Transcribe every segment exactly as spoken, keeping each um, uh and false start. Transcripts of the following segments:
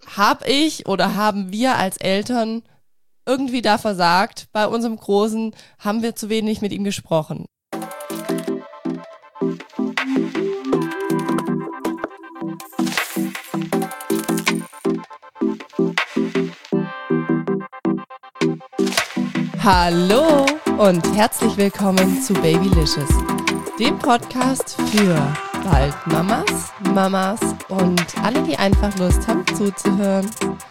hab ich oder haben wir als Eltern irgendwie da versagt? Bei unserem Großen haben wir zu wenig mit ihm gesprochen. Hallo und herzlich willkommen zu Babylicious, dem Podcast für bald Mamas, Mamas und alle, die einfach Lust haben zuzuhören.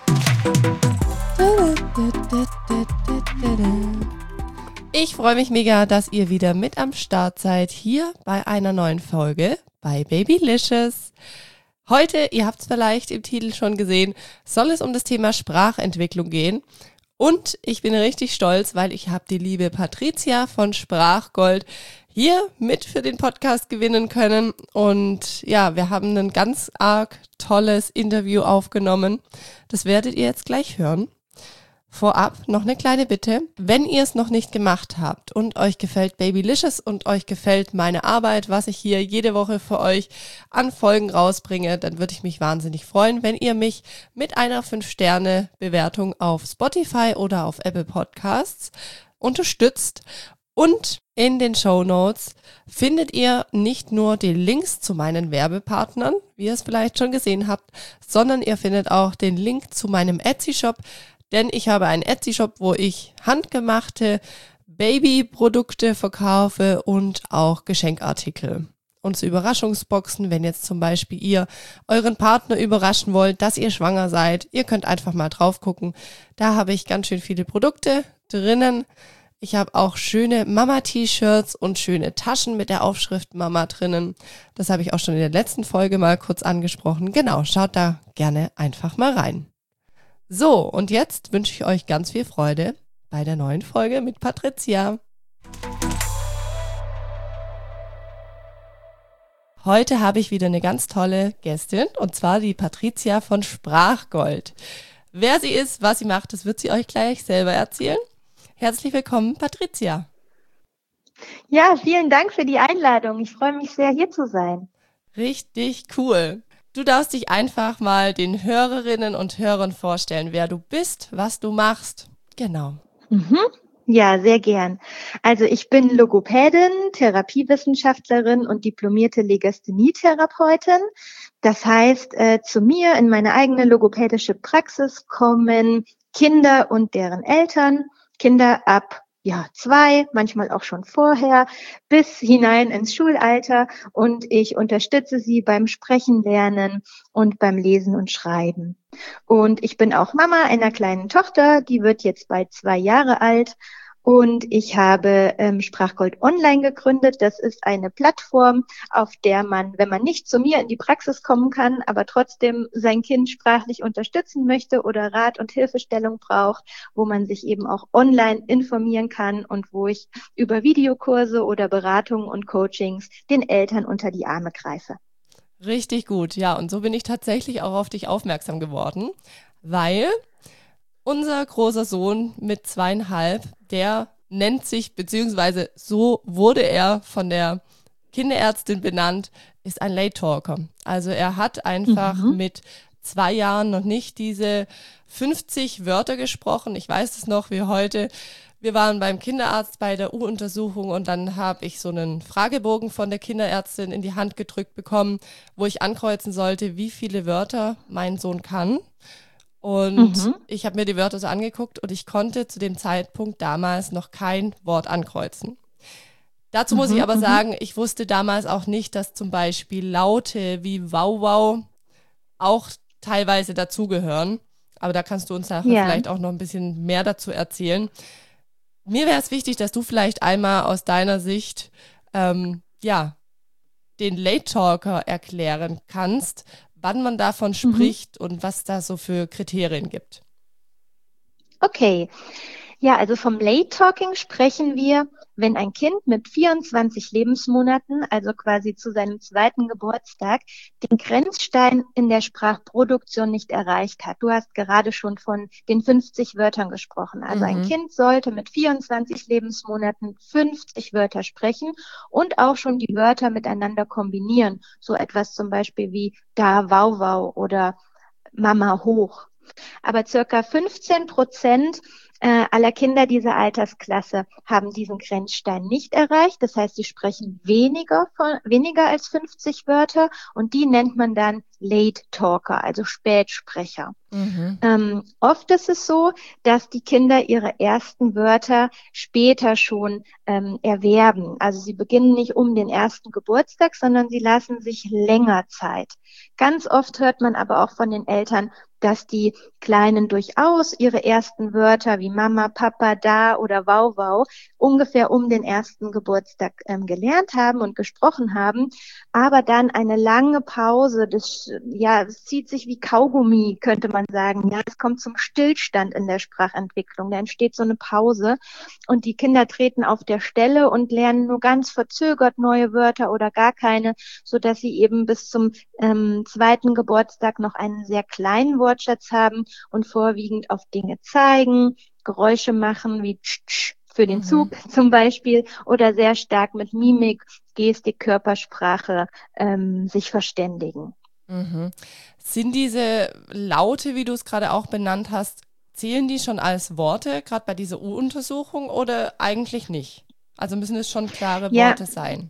Ich freue mich mega, dass ihr wieder mit am Start seid, hier bei einer neuen Folge bei Babylicious. Heute, ihr habt es vielleicht im Titel schon gesehen, soll es um das Thema Sprachentwicklung gehen. Und ich bin richtig stolz, weil ich habe die liebe Patricia von Sprachgold hier mit für den Podcast gewinnen können. Und ja, wir haben ein ganz arg tolles Interview aufgenommen. Das werdet ihr jetzt gleich hören. Vorab noch eine kleine Bitte. Wenn ihr es noch nicht gemacht habt und euch gefällt Babylicious und euch gefällt meine Arbeit, was ich hier jede Woche für euch an Folgen rausbringe, dann würde ich mich wahnsinnig freuen, wenn ihr mich mit einer fünf Sterne Bewertung auf Spotify oder auf Apple Podcasts unterstützt. Und in den Shownotes findet ihr nicht nur die Links zu meinen Werbepartnern, wie ihr es vielleicht schon gesehen habt, sondern ihr findet auch den Link zu meinem Etsy-Shop. Denn ich habe einen Etsy-Shop, wo ich handgemachte Babyprodukte verkaufe und auch Geschenkartikel. Und so Überraschungsboxen, wenn jetzt zum Beispiel ihr euren Partner überraschen wollt, dass ihr schwanger seid, ihr könnt einfach mal drauf gucken. Da habe ich ganz schön viele Produkte drinnen. Ich habe auch schöne Mama-T-Shirts und schöne Taschen mit der Aufschrift Mama drinnen. Das habe ich auch schon in der letzten Folge mal kurz angesprochen. Genau, schaut da gerne einfach mal rein. So, und jetzt wünsche ich euch ganz viel Freude bei der neuen Folge mit Patricia. Heute habe ich wieder eine ganz tolle Gästin, und zwar die Patricia von Sprachgold. Wer sie ist, was sie macht, das wird sie euch gleich selber erzählen. Herzlich willkommen, Patricia. Ja, vielen Dank für die Einladung. Ich freue mich sehr, hier zu sein. Richtig cool. Du darfst dich einfach mal den Hörerinnen und Hörern vorstellen, wer du bist, was du machst. Genau. Mhm. Ja, sehr gern. Also ich bin Logopädin, Therapiewissenschaftlerin und diplomierte Legasthenietherapeutin. Das heißt, äh, zu mir in meine eigene logopädische Praxis kommen Kinder und deren Eltern, Kinder ab ja, zwei, manchmal auch schon vorher, bis hinein ins Schulalter, und ich unterstütze sie beim Sprechen lernen und beim Lesen und Schreiben. Und ich bin auch Mama einer kleinen Tochter, die wird jetzt bald zwei Jahre alt. Und ich habe ähm, Sprachgold Online gegründet. Das ist eine Plattform, auf der man, wenn man nicht zu mir in die Praxis kommen kann, aber trotzdem sein Kind sprachlich unterstützen möchte oder Rat und Hilfestellung braucht, wo man sich eben auch online informieren kann und wo ich über Videokurse oder Beratungen und Coachings den Eltern unter die Arme greife. Richtig gut, ja. Und so bin ich tatsächlich auch auf dich aufmerksam geworden, weil unser großer Sohn mit zweieinhalb, der nennt sich, beziehungsweise so wurde er von der Kinderärztin benannt, ist ein Late Talker. Also er hat einfach mhm. mit zwei Jahren noch nicht diese fünfzig Wörter gesprochen. Ich weiß es noch wie heute. Wir waren beim Kinderarzt bei der U-Untersuchung und dann habe ich so einen Fragebogen von der Kinderärztin in die Hand gedrückt bekommen, wo ich ankreuzen sollte, wie viele Wörter mein Sohn kann. Und mhm. ich habe mir die Wörter so angeguckt und ich konnte zu dem Zeitpunkt damals noch kein Wort ankreuzen. Dazu mhm, muss ich aber mhm. sagen, ich wusste damals auch nicht, dass zum Beispiel Laute wie Wow Wow auch teilweise dazugehören. Aber da kannst du uns nachher ja. vielleicht auch noch ein bisschen mehr dazu erzählen. Mir wäre es wichtig, dass du vielleicht einmal aus deiner Sicht ähm, ja, den Late Talker erklären kannst, wann man davon spricht mhm. und was da so für Kriterien gibt. Okay. Ja, also vom Late Talking sprechen wir, wenn ein Kind mit vierundzwanzig Lebensmonaten, also quasi zu seinem zweiten Geburtstag, den Grenzstein in der Sprachproduktion nicht erreicht hat. Du hast gerade schon von den fünfzig Wörtern gesprochen. Also mhm. ein Kind sollte mit vierundzwanzig Lebensmonaten fünfzig Wörter sprechen und auch schon die Wörter miteinander kombinieren. So etwas zum Beispiel wie da, wow, wow oder Mama hoch. Aber circa fünfzehn Prozent äh, aller Kinder dieser Altersklasse haben diesen Grenzstein nicht erreicht. Das heißt, sie sprechen weniger von, weniger als fünfzig Wörter und die nennt man dann Late Talker, also Spätsprecher. Mhm. Ähm, oft ist es so, dass die Kinder ihre ersten Wörter später schon ähm, erwerben. Also sie beginnen nicht um den ersten Geburtstag, sondern sie lassen sich länger Zeit. Ganz oft hört man aber auch von den Eltern, dass die Kleinen durchaus ihre ersten Wörter wie Mama, Papa, da oder Wow, wow ungefähr um den ersten Geburtstag ähm, gelernt haben und gesprochen haben, aber dann eine lange Pause, das, ja, es zieht sich wie Kaugummi, könnte man sagen. Ja, es kommt zum Stillstand in der Sprachentwicklung. Da entsteht so eine Pause und die Kinder treten auf der Stelle und lernen nur ganz verzögert neue Wörter oder gar keine, so dass sie eben bis zum ähm, zweiten Geburtstag noch einen sehr kleinen Wortschatz haben und vorwiegend auf Dinge zeigen, Geräusche machen wie tsch, tsch für den Mhm. Zug zum Beispiel oder sehr stark mit Mimik, Gestik, Körpersprache ähm, sich verständigen. Mhm. Sind diese Laute, wie du es gerade auch benannt hast, zählen die schon als Worte, gerade bei dieser U-Untersuchung, oder eigentlich nicht? Also müssen es schon klare Ja, Worte sein?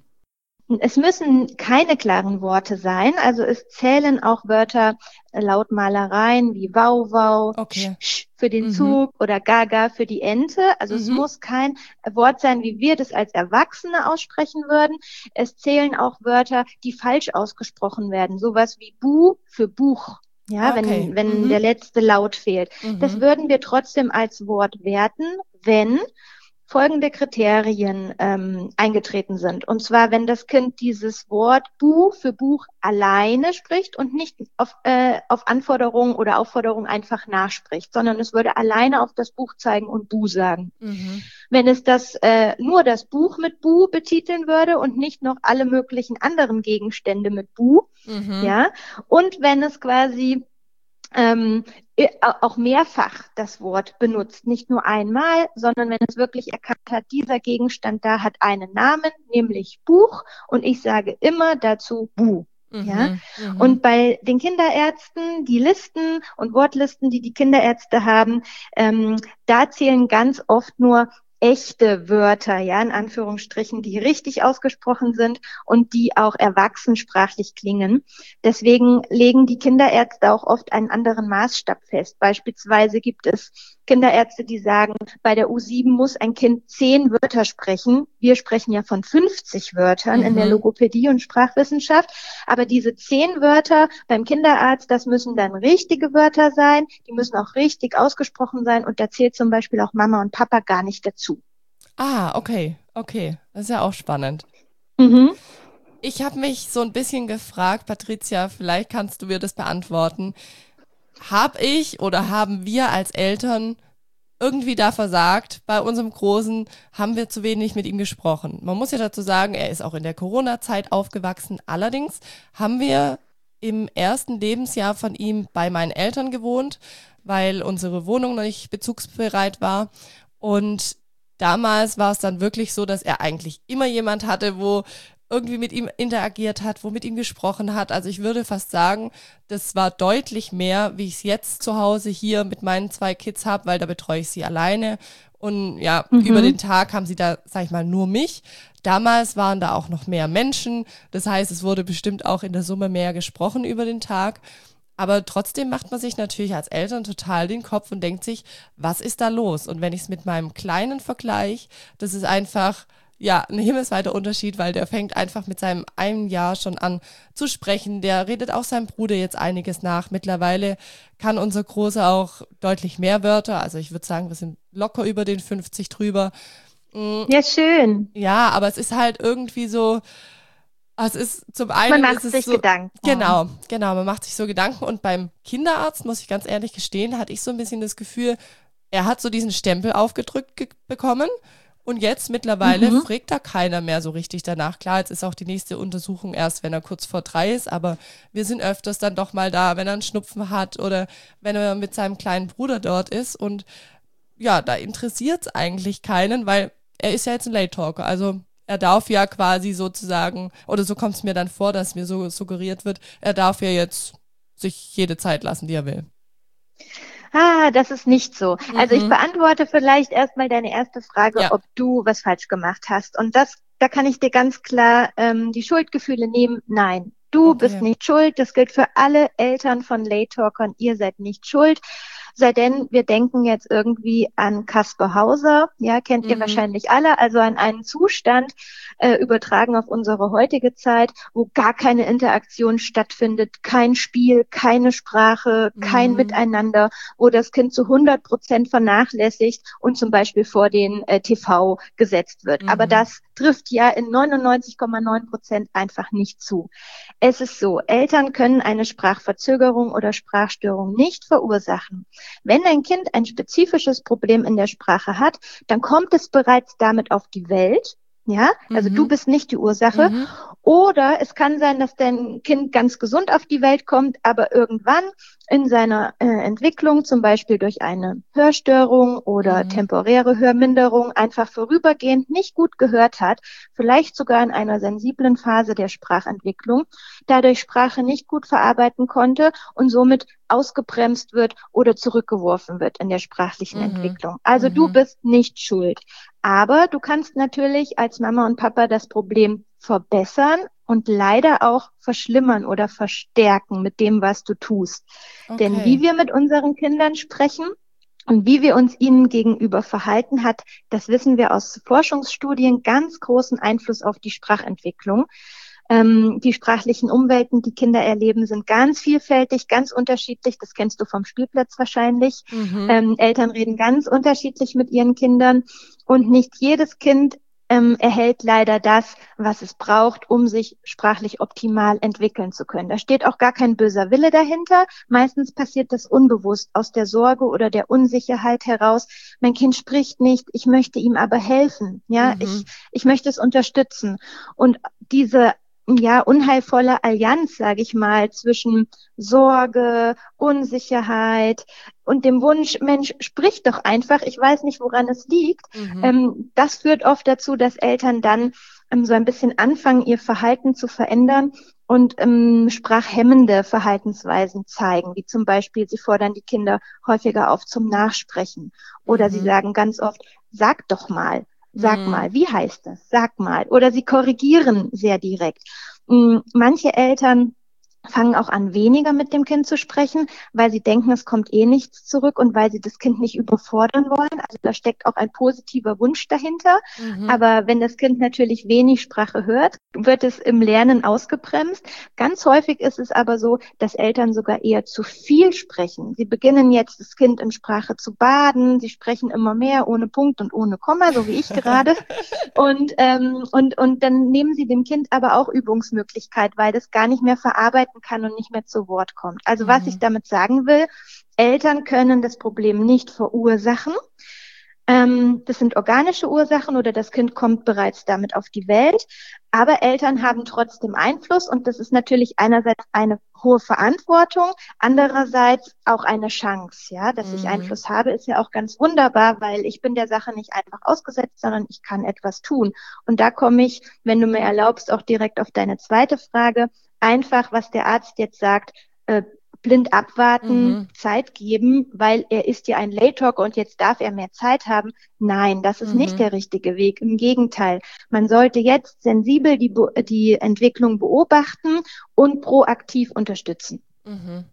es müssen keine klaren Worte sein, also es zählen auch Wörter, äh, Lautmalereien wie Wow, wow, sch, Okay. sch für den Mhm. Zug oder Gaga für die Ente. Also es Mhm. muss kein Wort sein, wie wir das als Erwachsene aussprechen würden. Es zählen auch Wörter, die falsch ausgesprochen werden, sowas wie Bu für Buch. Ja, Okay. wenn, wenn Mhm. der letzte Laut fehlt. Das Mhm. würden wir trotzdem als Wort werten, wenn folgende Kriterien ähm, eingetreten sind. Und zwar, wenn das Kind dieses Wort Buch für Buch alleine spricht und nicht auf, äh, auf Anforderung oder Aufforderung einfach nachspricht, sondern es würde alleine auf das Buch zeigen und Bu sagen. Mhm. Wenn es das äh, nur das Buch mit Bu betiteln würde und nicht noch alle möglichen anderen Gegenstände mit Bu, Mhm. ja, und wenn es quasi ähm, auch mehrfach das Wort benutzt, nicht nur einmal, sondern wenn es wirklich erkannt hat, dieser Gegenstand da hat einen Namen, nämlich Buch, und ich sage immer dazu Bu. Ja, Mhm. Mhm. und bei den Kinderärzten, die Listen und Wortlisten, die die Kinderärzte haben, ähm, da zählen ganz oft nur echte Wörter, ja, in Anführungsstrichen, die richtig ausgesprochen sind und die auch erwachsensprachlich klingen. Deswegen legen die Kinderärzte auch oft einen anderen Maßstab fest. Beispielsweise gibt es Kinderärzte, die sagen, bei der U sieben muss ein Kind zehn Wörter sprechen. Wir sprechen ja von fünfzig Wörtern in der Mhm. Logopädie und Sprachwissenschaft. Aber diese zehn Wörter beim Kinderarzt, das müssen dann richtige Wörter sein. Die müssen auch richtig ausgesprochen sein. Und da zählt zum Beispiel auch Mama und Papa gar nicht dazu. Ah, okay. Okay. Das ist ja auch spannend. Mhm. Ich habe mich so ein bisschen gefragt, Patricia, vielleicht kannst du mir das beantworten. Hab ich oder haben wir als Eltern irgendwie da versagt? Bei unserem Großen haben wir zu wenig mit ihm gesprochen. Man muss ja dazu sagen, er ist auch in der Corona-Zeit aufgewachsen. Allerdings haben wir im ersten Lebensjahr von ihm bei meinen Eltern gewohnt, weil unsere Wohnung noch nicht bezugsbereit war. Und damals war es dann wirklich so, dass er eigentlich immer jemand hatte, wo irgendwie mit ihm interagiert hat, wo mit ihm gesprochen hat. Also ich würde fast sagen, das war deutlich mehr, wie ich es jetzt zu Hause hier mit meinen zwei Kids habe, weil da betreue ich sie alleine. Und ja, Mhm. über den Tag haben sie da, sag ich mal, nur mich. Damals waren da auch noch mehr Menschen. Das heißt, es wurde bestimmt auch in der Summe mehr gesprochen über den Tag. Aber trotzdem macht man sich natürlich als Eltern total den Kopf und denkt sich, was ist da los? Und wenn ich es mit meinem Kleinen vergleiche, das ist einfach, ja, ein himmelsweiter Unterschied, weil der fängt einfach mit seinem einen Jahr schon an zu sprechen. Der redet auch seinem Bruder jetzt einiges nach. Mittlerweile kann unser Großer auch deutlich mehr Wörter. Also ich würde sagen, wir sind locker über den fünfzig drüber. Ja, schön. Ja, aber es ist halt irgendwie so, es ist zum Man einen ist macht es sich so, Gedanken. genau, genau, man macht sich so Gedanken und beim Kinderarzt, muss ich ganz ehrlich gestehen, hatte ich so ein bisschen das Gefühl, er hat so diesen Stempel aufgedrückt ge- bekommen und jetzt mittlerweile Mhm. fragt da keiner mehr so richtig danach. Klar, jetzt ist auch die nächste Untersuchung erst, wenn er kurz vor drei ist, aber wir sind öfters dann doch mal da, wenn er einen Schnupfen hat oder wenn er mit seinem kleinen Bruder dort ist und ja, da interessiert es eigentlich keinen, weil er ist ja jetzt ein Late Talker, also er darf ja quasi sozusagen, oder so kommt es mir dann vor, dass mir so suggeriert wird, er darf ja jetzt sich jede Zeit lassen, die er will. Ah, das ist nicht so. Mhm. Also ich beantworte vielleicht erstmal deine erste Frage, ja. ob du was falsch gemacht hast. Und das, da kann ich dir ganz klar ähm, die Schuldgefühle nehmen. Nein, du okay. bist nicht schuld. Das gilt für alle Eltern von Late Talkern. Ihr seid nicht schuld. Sei denn, wir denken jetzt irgendwie an Kaspar Hauser, ja, kennt ihr mhm. wahrscheinlich alle, also an einen Zustand, äh, übertragen auf unsere heutige Zeit, wo gar keine Interaktion stattfindet, kein Spiel, keine Sprache, kein mhm. Miteinander, wo das Kind zu hundert Prozent vernachlässigt und zum Beispiel vor den äh, T V gesetzt wird. Mhm. Aber das trifft ja in neunundneunzig Komma neun Prozent einfach nicht zu. Es ist so, Eltern können eine Sprachverzögerung oder Sprachstörung nicht verursachen. Wenn ein Kind ein spezifisches Problem in der Sprache hat, dann kommt es bereits damit auf die Welt. Ja, also mhm. du bist nicht die Ursache. Mhm. Oder es kann sein, dass dein Kind ganz gesund auf die Welt kommt, aber irgendwann in seiner äh, Entwicklung, zum Beispiel durch eine Hörstörung oder mhm. temporäre Hörminderung, einfach vorübergehend nicht gut gehört hat, vielleicht sogar in einer sensiblen Phase der Sprachentwicklung, dadurch Sprache nicht gut verarbeiten konnte und somit ausgebremst wird oder zurückgeworfen wird in der sprachlichen mhm. Entwicklung. Also mhm. du bist nicht schuld. Aber du kannst natürlich als Mama und Papa das Problem verbessern und leider auch verschlimmern oder verstärken mit dem, was du tust. Okay. Denn wie wir mit unseren Kindern sprechen und wie wir uns ihnen gegenüber verhalten, hat, das wissen wir aus Forschungsstudien, ganz großen Einfluss auf die Sprachentwicklung. Ähm, die sprachlichen Umwelten, die Kinder erleben, sind ganz vielfältig, ganz unterschiedlich. Das kennst du vom Spielplatz wahrscheinlich. Mhm. Ähm, Eltern reden ganz unterschiedlich mit ihren Kindern und nicht jedes Kind ähm, erhält leider das, was es braucht, um sich sprachlich optimal entwickeln zu können. Da steht auch gar kein böser Wille dahinter. Meistens passiert das unbewusst aus der Sorge oder der Unsicherheit heraus. Mein Kind spricht nicht, ich möchte ihm aber helfen. Ja, mhm. ich, ich möchte es unterstützen. Und diese ja, unheilvolle Allianz, sage ich mal, zwischen Sorge, Unsicherheit und dem Wunsch, Mensch, sprich doch einfach, ich weiß nicht, woran es liegt. Mhm. Ähm, das führt oft dazu, dass Eltern dann ähm, so ein bisschen anfangen, ihr Verhalten zu verändern und ähm, sprachhemmende Verhaltensweisen zeigen, wie zum Beispiel, sie fordern die Kinder häufiger auf zum Nachsprechen oder mhm. sie sagen ganz oft, sag doch mal. Sag mhm. mal, wie heißt das? Sag mal. Oder sie korrigieren sehr direkt. Manche Eltern fangen auch an, weniger mit dem Kind zu sprechen, weil sie denken, es kommt eh nichts zurück und weil sie das Kind nicht überfordern wollen. Also da steckt auch ein positiver Wunsch dahinter. Mhm. Aber wenn das Kind natürlich wenig Sprache hört, wird es im Lernen ausgebremst. Ganz häufig ist es aber so, dass Eltern sogar eher zu viel sprechen. Sie beginnen jetzt, das Kind in Sprache zu baden. Sie sprechen immer mehr ohne Punkt und ohne Komma, so wie ich gerade. Und, ähm, und, und dann nehmen sie dem Kind aber auch Übungsmöglichkeit, weil das gar nicht mehr verarbeiten kann und nicht mehr zu Wort kommt. Also mhm. was ich damit sagen will, Eltern können das Problem nicht verursachen. Ähm, das sind organische Ursachen oder das Kind kommt bereits damit auf die Welt. Aber Eltern haben trotzdem Einfluss und das ist natürlich einerseits eine hohe Verantwortung, andererseits auch eine Chance. Ja, dass mhm. ich Einfluss habe, ist ja auch ganz wunderbar, weil ich bin der Sache nicht einfach ausgesetzt, sondern ich kann etwas tun. Und da komme ich, wenn du mir erlaubst, auch direkt auf deine zweite Frage. Einfach, was der Arzt jetzt sagt, äh, blind abwarten, mhm. Zeit geben, weil er ist ja ein Late Talker und jetzt darf er mehr Zeit haben. Nein, das ist mhm. nicht der richtige Weg. Im Gegenteil, man sollte jetzt sensibel die, die Entwicklung beobachten und proaktiv unterstützen. Mhm.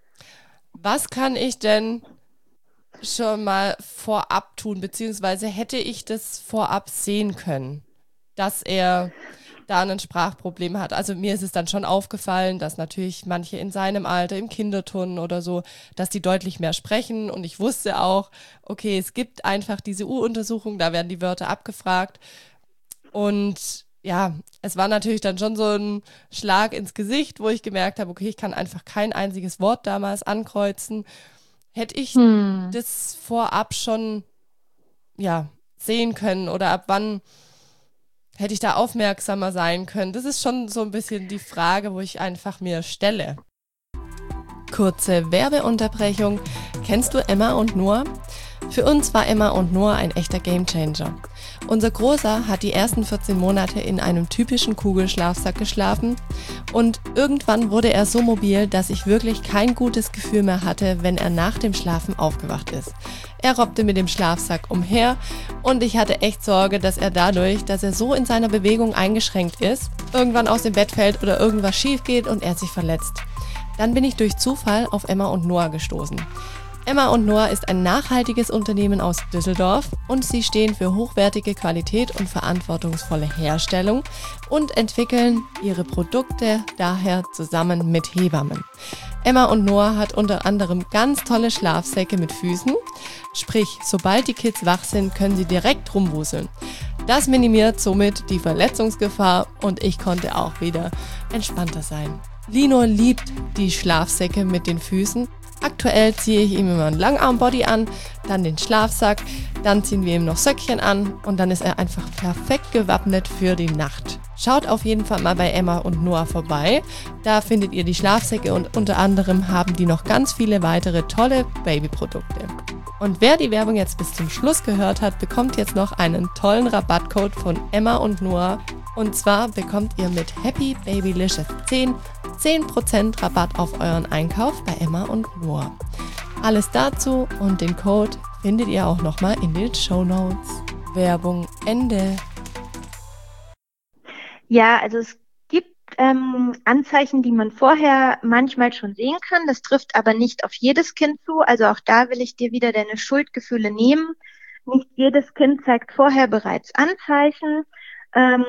Was kann ich denn schon mal vorab tun, beziehungsweise hätte ich das vorab sehen können, dass er da ein Sprachproblem hat. Also mir ist es dann schon aufgefallen, dass natürlich manche in seinem Alter, im Kinderturnen oder so, dass die deutlich mehr sprechen und ich wusste auch, okay, es gibt einfach diese U-Untersuchung, da werden die Wörter abgefragt und ja, es war natürlich dann schon so ein Schlag ins Gesicht, wo ich gemerkt habe, okay, ich kann einfach kein einziges Wort damals ankreuzen. Hätte ich hm. das vorab schon ja, sehen können oder ab wann hätte ich da aufmerksamer sein können? Das ist schon so ein bisschen die Frage, wo ich einfach mir stelle. Kurze Werbeunterbrechung. Kennst du Emma und Noah? Für uns war Emma und Noah ein echter Gamechanger. Unser Großer hat die ersten vierzehn Monate in einem typischen Kugelschlafsack geschlafen und irgendwann wurde er so mobil, dass ich wirklich kein gutes Gefühl mehr hatte, wenn er nach dem Schlafen aufgewacht ist. Er robbte mit dem Schlafsack umher und ich hatte echt Sorge, dass er dadurch, dass er so in seiner Bewegung eingeschränkt ist, irgendwann aus dem Bett fällt oder irgendwas schief geht und er sich verletzt. Dann bin ich durch Zufall auf Emma und Noah gestoßen. Emma und Noah ist ein nachhaltiges Unternehmen aus Düsseldorf und sie stehen für hochwertige Qualität und verantwortungsvolle Herstellung und entwickeln ihre Produkte daher zusammen mit Hebammen. Emma und Noah hat unter anderem ganz tolle Schlafsäcke mit Füßen, sprich, sobald die Kids wach sind, können sie direkt rumwuseln. Das minimiert somit die Verletzungsgefahr und ich konnte auch wieder entspannter sein. Lino liebt die Schlafsäcke mit den Füßen. Aktuell ziehe ich ihm immer einen Langarmbody an, dann den Schlafsack, dann ziehen wir ihm noch Söckchen an und dann ist er einfach perfekt gewappnet für die Nacht. Schaut auf jeden Fall mal bei Emma und Noah vorbei. Da findet ihr die Schlafsäcke und unter anderem haben die noch ganz viele weitere tolle Babyprodukte. Und wer die Werbung jetzt bis zum Schluss gehört hat, bekommt jetzt noch einen tollen Rabattcode von Emma und Noah. Und zwar bekommt ihr mit Happy Babylicious zehn zehn Prozent Rabatt auf euren Einkauf bei Emma und Noah. Alles dazu und den Code findet ihr auch nochmal in den Shownotes. Werbung Ende. Ja, also es gibt ähm, Anzeichen, die man vorher manchmal schon sehen kann. Das trifft aber nicht auf jedes Kind zu. Also auch da will ich dir wieder deine Schuldgefühle nehmen. Nicht jedes Kind zeigt vorher bereits Anzeichen. Ähm,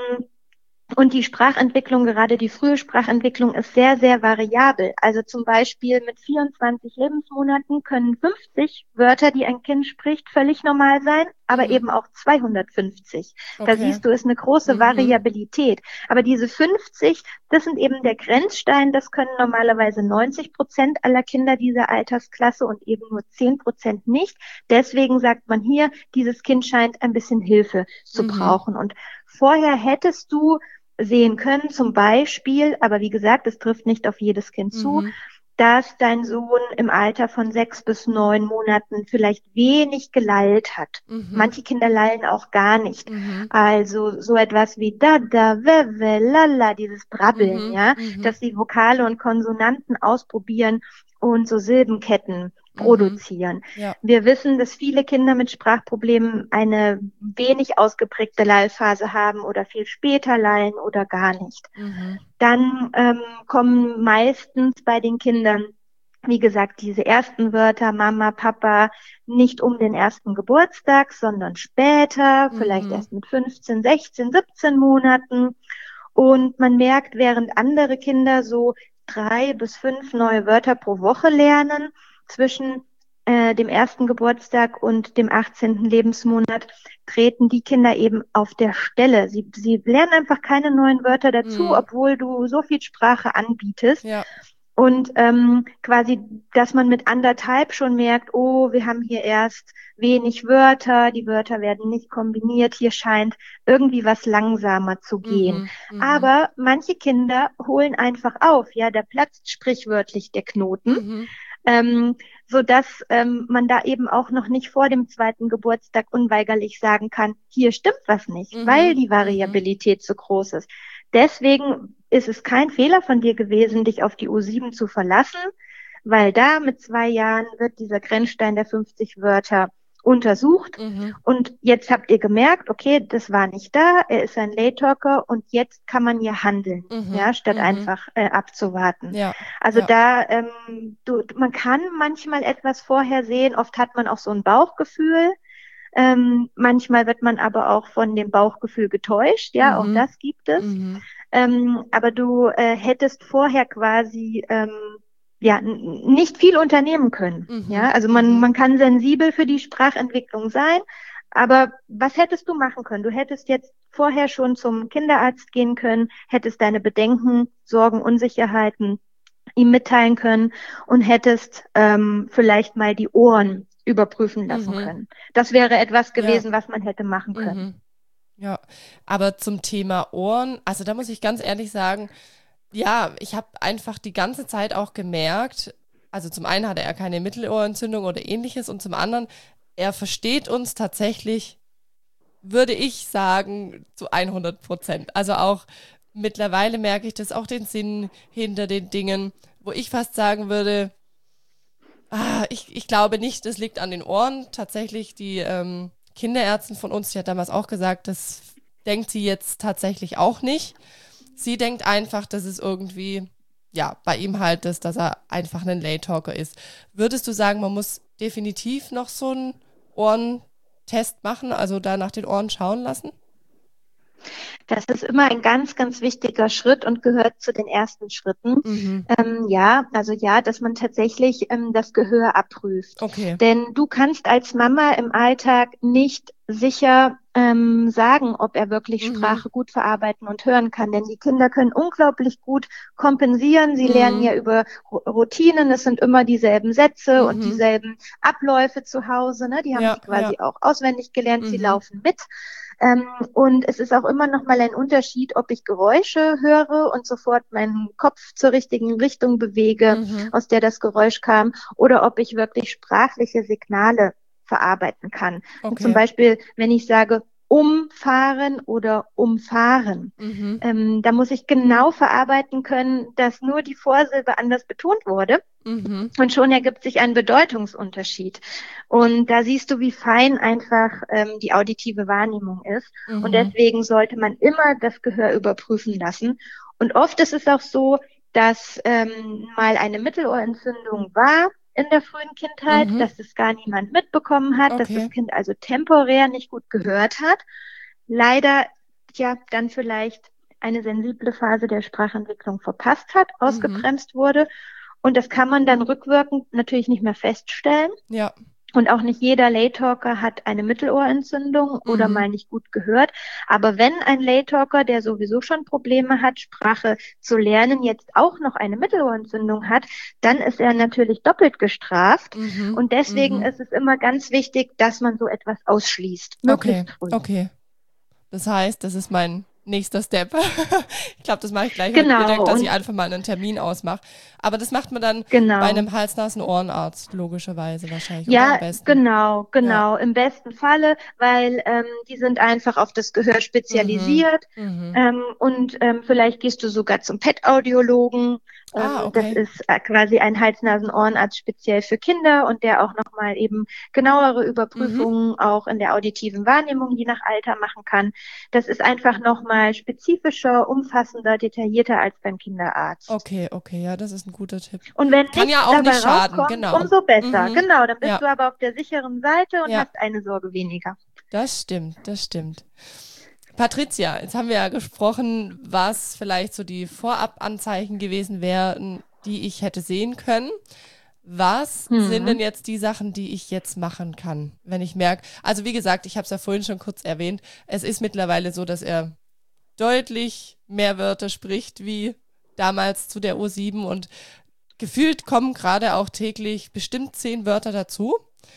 Und die Sprachentwicklung, gerade die frühe Sprachentwicklung, ist sehr, sehr variabel. Also zum Beispiel mit vierundzwanzig Lebensmonaten können fünfzig Wörter, die ein Kind spricht, völlig normal sein, aber Mhm. eben auch zweihundertfünfzig. Da Okay. siehst du, ist eine große Mhm. Variabilität. Aber diese fünfzig, das sind eben der Grenzstein, das können normalerweise neunzig Prozent aller Kinder dieser Altersklasse und eben nur zehn Prozent nicht. Deswegen sagt man hier, dieses Kind scheint ein bisschen Hilfe zu Mhm. brauchen. Und vorher hättest du sehen können, zum Beispiel, aber wie gesagt, es trifft nicht auf jedes Kind zu, Mhm. dass dein Sohn im Alter von sechs bis neun Monaten vielleicht wenig gelallt hat. Mhm. Manche Kinder lallen auch gar nicht. Mhm. Also so etwas wie da, da, we, we, lala, dieses Brabbeln, Mhm. ja, Mhm. dass sie Vokale und Konsonanten ausprobieren und so Silbenketten produzieren. Ja. Wir wissen, dass viele Kinder mit Sprachproblemen eine wenig ausgeprägte Lallphase haben oder viel später lallen oder gar nicht. Mhm. Dann ähm, kommen meistens bei den Kindern, wie gesagt, diese ersten Wörter, Mama, Papa, nicht um den ersten Geburtstag, sondern später, Mhm. vielleicht erst mit fünfzehn, sechzehn, siebzehn Monaten. Und man merkt, während andere Kinder so drei bis fünf neue Wörter pro Woche lernen, zwischen äh, dem ersten Geburtstag und dem achtzehnten Lebensmonat, treten die Kinder eben auf der Stelle. Sie, sie lernen einfach keine neuen Wörter dazu, Mhm. obwohl du so viel Sprache anbietest. Ja. Und ähm, quasi, dass man mit anderthalb schon merkt, oh, wir haben hier erst wenig Wörter, die Wörter werden nicht kombiniert, hier scheint irgendwie was langsamer zu gehen. Mhm. Mhm. Aber manche Kinder holen einfach auf, ja, da platzt sprichwörtlich der Knoten. Mhm. Ähm, so dass ähm, man da eben auch noch nicht vor dem zweiten Geburtstag unweigerlich sagen kann, hier stimmt was nicht, Mhm. weil die Mhm. Variabilität so groß ist. Deswegen ist es kein Fehler von dir gewesen, dich auf die U sieben zu verlassen, weil da mit zwei Jahren wird dieser Grenzstein der fünfzig Wörter untersucht. Mhm. Und jetzt habt ihr gemerkt, okay, das war nicht da, er ist ein Late Talker und jetzt kann man hier handeln, Mhm. ja, statt Mhm. einfach äh, abzuwarten. Ja. Also Ja. da, ähm, du, man kann manchmal etwas vorher sehen, oft hat man auch so ein Bauchgefühl. Ähm, manchmal wird man aber auch von dem Bauchgefühl getäuscht, ja, auch Mhm. das gibt es. Mhm. Ähm, aber du äh, hättest vorher quasi ähm, ja n- nicht viel unternehmen können. Mhm. Ja, also man Mhm. man kann sensibel für die Sprachentwicklung sein, aber was hättest du machen können? Du hättest jetzt vorher schon zum Kinderarzt gehen können, hättest deine Bedenken, Sorgen, Unsicherheiten ihm mitteilen können und hättest ähm, vielleicht mal die Ohren überprüfen lassen Mhm. können. Das wäre etwas Ja. gewesen, was man hätte machen können. Mhm. Ja, aber zum Thema Ohren, also da muss ich ganz ehrlich sagen, ja, ich habe einfach die ganze Zeit auch gemerkt, also zum einen hatte er keine Mittelohrentzündung oder ähnliches und zum anderen er versteht uns tatsächlich, würde ich sagen, zu hundert Prozent. Also auch mittlerweile merke ich das auch den Sinn hinter den Dingen, wo ich fast sagen würde, ah, ich, ich glaube nicht, das liegt an den Ohren. Tatsächlich, die ähm, Kinderärztin von uns, die hat damals auch gesagt, das denkt sie jetzt tatsächlich auch nicht. Sie denkt einfach, dass es irgendwie, ja, bei ihm halt ist, dass er einfach ein Late Talker ist. Würdest du sagen, man muss definitiv noch so einen Ohrentest machen, also da nach den Ohren schauen lassen? Das ist immer ein ganz, ganz wichtiger Schritt und gehört zu den ersten Schritten. Mhm. Ähm, ja, also ja, dass man tatsächlich ähm, das Gehör abprüft. Okay. Denn du kannst als Mama im Alltag nicht sicher ähm, sagen, ob er wirklich Mhm. Sprache gut verarbeiten und hören kann. Denn die Kinder können unglaublich gut kompensieren. Sie lernen Mhm. ja über Ru- Routinen. Es sind immer dieselben Sätze und Mhm. dieselben Abläufe zu Hause. Ne? Die haben Ja, sie ja. quasi auch auswendig gelernt. Sie Mhm. laufen mit. Ähm, und es ist auch immer noch mal ein Unterschied, ob ich Geräusche höre und sofort meinen Kopf zur richtigen Richtung bewege, Mhm. aus der das Geräusch kam, oder ob ich wirklich sprachliche Signale verarbeiten kann. Und zum Okay. Beispiel, wenn ich sage, umfahren oder umfahren, Mhm. ähm, da muss ich genau verarbeiten können, dass nur die Vorsilbe anders betont wurde. Mhm. Und schon ergibt sich ein Bedeutungsunterschied. Und da siehst du, wie fein einfach ähm, die auditive Wahrnehmung ist. Und Mhm. deswegen sollte man immer das Gehör überprüfen lassen. Und oft ist es auch so, dass ähm, mal eine Mittelohrentzündung war in der frühen Kindheit, Mhm. dass es gar niemand mitbekommen hat, dass das Okay. Kind also temporär nicht gut gehört hat. Leider ja dann vielleicht eine sensible Phase der Sprachentwicklung verpasst hat, Mhm. ausgebremst wurde. Und das kann man dann rückwirkend natürlich nicht mehr feststellen. Ja. Und auch nicht jeder Late Talker hat eine Mittelohrentzündung oder Mhm. mal nicht gut gehört. Aber wenn ein Late Talker, der sowieso schon Probleme hat, Sprache zu lernen, jetzt auch noch eine Mittelohrentzündung hat, dann ist er natürlich doppelt gestraft. Mhm. Und deswegen Mhm. ist es immer ganz wichtig, dass man so etwas ausschließt, Okay. möglichst früh. Okay. Das heißt, das ist mein nächster Step. Ich glaube, das mache ich gleich heute Genau, direkt, dass ich und einfach mal einen Termin ausmache. Aber das macht man dann bei genau. einem Hals-Nasen-Ohrenarzt, logischerweise wahrscheinlich, oder am Ja, besten. genau, Ja. genau. Im besten Falle, weil ähm, die sind einfach auf das Gehör Mhm. spezialisiert. Mhm. Ähm, und ähm, vielleicht gehst du sogar zum Pet-Audiologen. Ah, Ähm, das okay. ist äh, quasi ein Hals-Nasen-Ohrenarzt speziell für Kinder und der auch nochmal eben genauere Mhm. Überprüfungen auch in der auditiven Wahrnehmung je nach Alter machen kann. Das ist einfach nochmal spezifischer, umfassender, detaillierter als beim Kinderarzt. Okay, okay, ja, das ist ein guter Tipp. Und wenn Kann nichts ja auch dabei nicht schaden, rauskommt, genau. umso besser. Mhm. Genau, dann bist Ja, du aber auf der sicheren Seite und ja, hast eine Sorge weniger. das stimmt, das stimmt. Patricia, jetzt haben wir ja gesprochen, was vielleicht so die Vorabanzeichen gewesen wären, die ich hätte sehen können. Was sind denn Hm. jetzt die Sachen, die ich jetzt machen kann, wenn ich merke, also wie gesagt, ich habe es ja vorhin schon kurz erwähnt, es ist mittlerweile so, dass er deutlich mehr Wörter spricht wie damals zu der U sieben und gefühlt kommen gerade auch täglich bestimmt zehn Wörter dazu.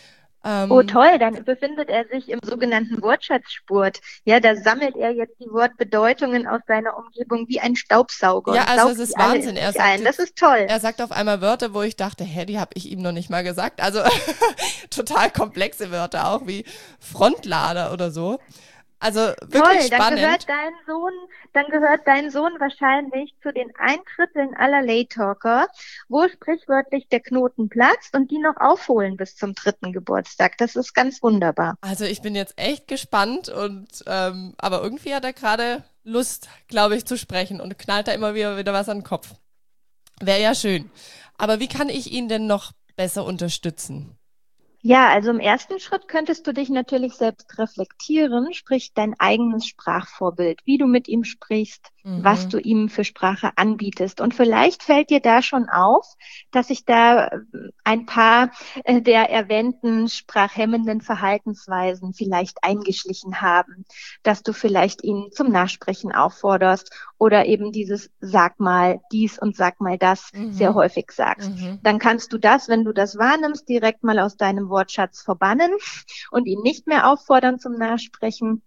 Oh Ähm, toll, dann befindet er sich im sogenannten Wortschatzspurt. Ja, da sammelt er jetzt die Wortbedeutungen aus seiner Umgebung wie ein Staubsauger ja, und also es saugt die ist alle Wahnsinn. in Er sich sagt ein. Das jetzt, ist toll. er sagt auf einmal Wörter, wo ich dachte, hä, die habe ich ihm noch nicht mal gesagt. Also total komplexe Wörter auch wie Frontlader oder so. Also wirklich Toll, dann gehört spannend. dein Sohn, dann gehört dein Sohn wahrscheinlich zu den ein Dritteln aller Late Talker, wo sprichwörtlich der Knoten platzt und die noch aufholen bis zum dritten Geburtstag. Das ist ganz wunderbar. Also ich bin jetzt echt gespannt und ähm, aber irgendwie hat er gerade Lust, glaube ich, zu sprechen und knallt da immer wieder, wieder was an den Kopf. Wäre ja schön. Aber wie kann ich ihn denn noch besser unterstützen? Ja, also im ersten Schritt könntest du dich natürlich selbst reflektieren, sprich dein eigenes Sprachvorbild, wie du mit ihm sprichst, was Mhm. du ihm für Sprache anbietest. Und vielleicht fällt dir da schon auf, dass sich da äh, ein paar äh, der erwähnten sprachhemmenden Verhaltensweisen vielleicht eingeschlichen haben, dass du vielleicht ihn zum Nachsprechen aufforderst oder eben dieses Sag mal dies und sag mal das sehr Mhm. häufig sagst. Mhm. Dann kannst du das, wenn du das wahrnimmst, direkt mal aus deinem Wortschatz verbannen und ihn nicht mehr auffordern zum Nachsprechen.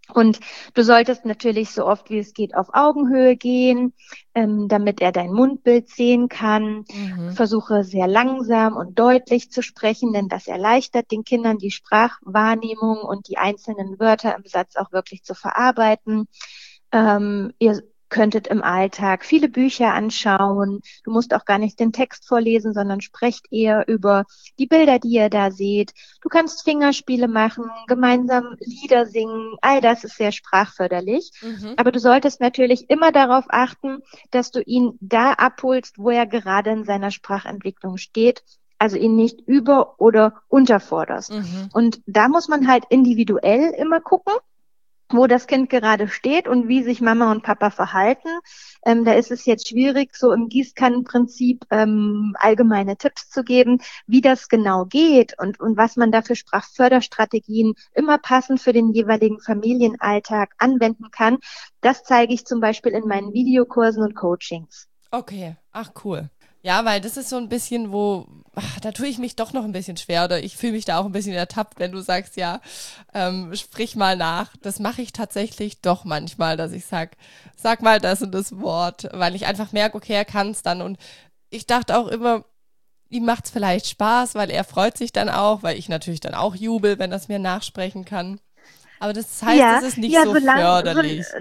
Und du solltest natürlich so oft wie es geht auf Augenhöhe gehen, ähm, damit er dein Mundbild sehen kann. Mhm. Versuche sehr langsam und deutlich zu sprechen, denn das erleichtert den Kindern die Sprachwahrnehmung und die einzelnen Wörter im Satz auch wirklich zu verarbeiten. Ähm, ihr könntet im Alltag viele Bücher anschauen. Du musst auch gar nicht den Text vorlesen, sondern sprecht eher über die Bilder, die ihr da seht. Du kannst Fingerspiele machen, gemeinsam Lieder singen. All das ist sehr sprachförderlich. Mhm. Aber du solltest natürlich immer darauf achten, dass du ihn da abholst, wo er gerade in seiner Sprachentwicklung steht. Also ihn nicht über- oder unterforderst. Mhm. Und da muss man halt individuell immer gucken, wo das Kind gerade steht und wie sich Mama und Papa verhalten. Ähm, da ist es jetzt schwierig, so im Gießkannenprinzip ähm, allgemeine Tipps zu geben, wie das genau geht und, und was man da für Sprachförderstrategien immer passend für den jeweiligen Familienalltag anwenden kann. Das zeige ich zum Beispiel in meinen Videokursen und Coachings. Okay, ach cool. Ja, weil das ist so ein bisschen, wo, ach, da tue ich mich doch noch ein bisschen schwer oder ich fühle mich da auch ein bisschen ertappt, wenn du sagst, ja, ähm, sprich mal nach. Das mache ich tatsächlich doch manchmal, dass ich sag, sag mal das und das Wort, weil ich einfach merke, okay, er kann es dann. Und ich dachte auch immer, ihm macht es vielleicht Spaß, weil er freut sich dann auch, weil ich natürlich dann auch jubel, wenn das mir nachsprechen kann. Aber das heißt, es Ja, ist nicht ja, so solange, so, förderlich.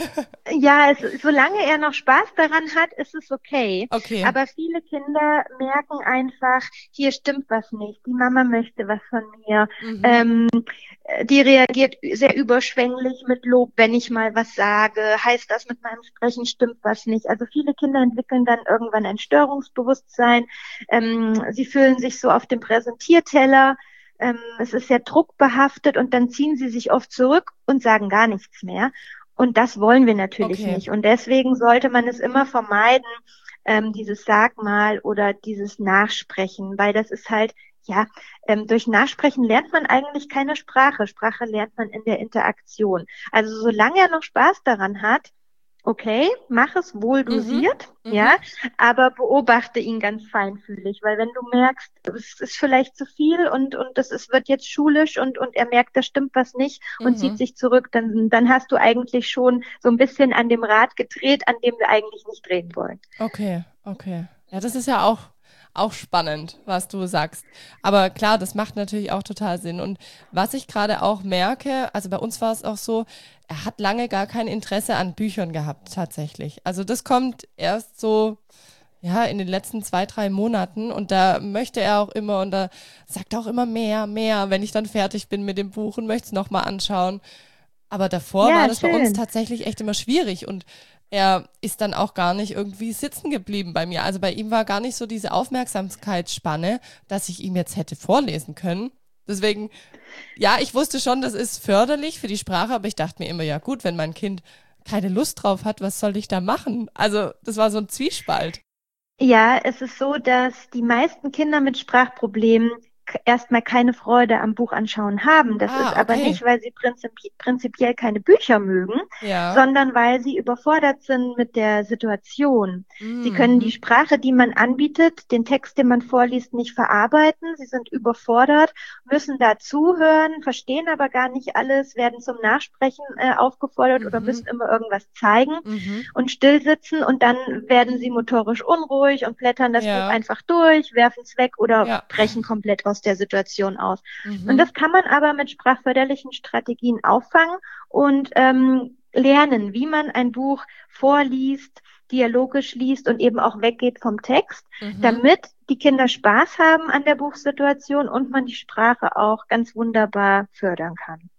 ja, es, solange er noch Spaß daran hat, ist es okay. Okay. Aber viele Kinder merken einfach, hier stimmt was nicht. Die Mama möchte was von mir. Mhm. Ähm, äh, die reagiert sehr überschwänglich mit Lob, wenn ich mal was sage. Heißt das, mit meinem Sprechen stimmt was nicht? Also viele Kinder entwickeln dann irgendwann ein Störungsbewusstsein. Ähm, sie fühlen sich so auf dem Präsentierteller. Ähm, es ist sehr druckbehaftet und dann ziehen sie sich oft zurück und sagen gar nichts mehr. Und das wollen wir natürlich Okay. nicht. Und deswegen sollte man es immer vermeiden, ähm, dieses Sag mal oder dieses Nachsprechen, weil das ist halt, ja, ähm, durch Nachsprechen lernt man eigentlich keine Sprache. Sprache lernt man in der Interaktion. Also solange er noch Spaß daran hat, okay, mach es wohl Mhm. dosiert, ja, Mhm. aber beobachte ihn ganz feinfühlig, weil wenn du merkst, es ist vielleicht zu viel und, und das ist, wird jetzt schulisch und, und er merkt, da stimmt was nicht und zieht Mhm. sich zurück, dann, dann hast du eigentlich schon so ein bisschen an dem Rad gedreht, an dem wir eigentlich nicht drehen wollen. Okay, okay. Ja, das ist ja auch, auch spannend, was du sagst. Aber klar, das macht natürlich auch total Sinn. Und was ich gerade auch merke, also bei uns war es auch so, er hat lange gar kein Interesse an Büchern gehabt, tatsächlich. Also das kommt erst so, ja, in den letzten zwei, drei Monaten und da möchte er auch immer und da sagt er auch immer mehr, mehr, wenn ich dann fertig bin mit dem Buch und möchte es nochmal anschauen. Aber davor war Ja, das bei uns schön. tatsächlich echt immer schwierig und er ist dann auch gar nicht irgendwie sitzen geblieben bei mir. Also bei ihm war gar nicht so diese Aufmerksamkeitsspanne, dass ich ihm jetzt hätte vorlesen können. Deswegen, ja, ich wusste schon, das ist förderlich für die Sprache, aber ich dachte mir immer, ja gut, wenn mein Kind keine Lust drauf hat, was soll ich da machen? Also das war so ein Zwiespalt. Ja, es ist so, dass die meisten Kinder mit Sprachproblemen k- erstmal keine Freude am Buchanschauen haben. Das ist Ah, aber okay. nicht, weil sie prinzipi prinzipiell keine Bücher mögen, Ja. sondern weil sie überfordert sind mit der Situation. Sie können die Mhm. Sprache, die man anbietet, den Text, den man vorliest, nicht verarbeiten. Sie sind überfordert, müssen da zuhören, verstehen aber gar nicht alles, werden zum Nachsprechen äh, aufgefordert oder Mhm. müssen immer irgendwas zeigen Mhm. und still sitzen und dann werden sie motorisch unruhig und blättern das Buch Ja. einfach durch, werfen es weg oder Ja. brechen komplett aus der Situation aus. Und Mhm. das kann man aber mit sprachförderlichen Strategien auffangen und ähm, lernen, wie man ein Buch vorliest, dialogisch liest und eben auch weggeht vom Text, Mhm. damit die Kinder Spaß haben an der Buchsituation und man die Sprache auch ganz wunderbar fördern kann.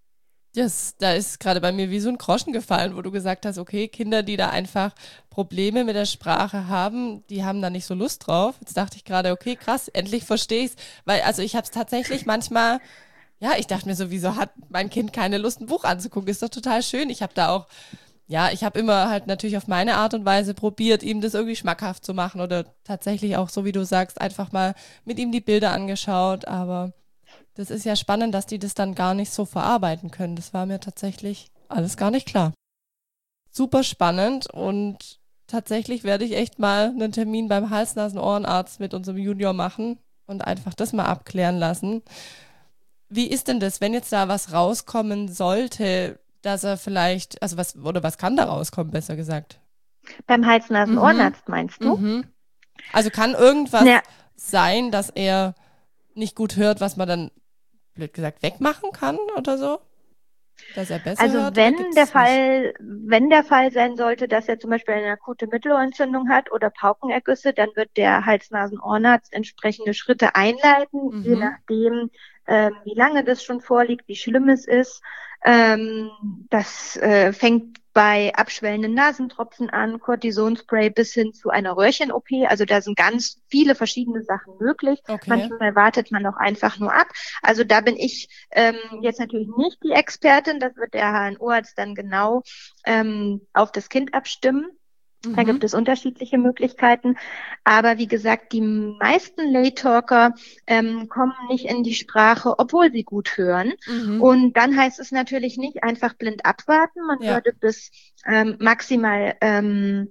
Das, da ist gerade bei mir wie so ein Groschen gefallen, wo du gesagt hast, okay, Kinder, die da einfach Probleme mit der Sprache haben, die haben da nicht so Lust drauf. Jetzt dachte ich gerade, okay, krass, endlich verstehe ich's, weil also ich habe es tatsächlich manchmal, ja, ich dachte mir so, wieso hat mein Kind keine Lust, ein Buch anzugucken? Ist doch total schön. Ich habe da auch, ja, ich habe immer halt natürlich auf meine Art und Weise probiert, ihm das irgendwie schmackhaft zu machen oder tatsächlich auch so, wie du sagst, einfach mal mit ihm die Bilder angeschaut, aber das ist ja spannend, dass die das dann gar nicht so verarbeiten können. Das war mir tatsächlich alles gar nicht klar. Super spannend und tatsächlich werde ich echt mal einen Termin beim Hals-Nasen-Ohrenarzt mit unserem Junior machen und einfach das mal abklären lassen. Wie ist denn das, wenn jetzt da was rauskommen sollte? dass er vielleicht, also was, oder was kann da rauskommen, besser gesagt? Beim Hals-Nasen-Ohrenarzt meinst du? Mhm. Also kann irgendwas Ja, sein, dass er nicht gut hört, was man dann, blöd gesagt, wegmachen kann oder so? Dass er besser also hört oder wenn gibt der es nicht? Fall, wenn der Fall sein sollte, dass er zum Beispiel eine akute Mittelohrentzündung hat oder Paukenergüsse, dann wird der Hals-Nasen-Ohrenarzt entsprechende Schritte einleiten, je Mhm. nachdem, ähm, wie lange das schon vorliegt, wie schlimm es ist. Ähm, das äh, fängt bei abschwellenden Nasentropfen an, Cortisonspray bis hin zu einer Röhrchen-O P. Also da sind ganz viele verschiedene Sachen möglich. Okay. Manchmal wartet man auch einfach nur ab. Also da bin ich ähm, jetzt natürlich nicht die Expertin. Das wird der H N O-Arzt dann genau ähm, auf das Kind abstimmen. Da Mhm. gibt es unterschiedliche Möglichkeiten. Aber wie gesagt, die meisten Lay-Talker ähm, kommen nicht in die Sprache, obwohl sie gut hören. Mhm. Und dann heißt es natürlich nicht einfach blind abwarten. Man Ja. würde bis ähm, maximal ähm,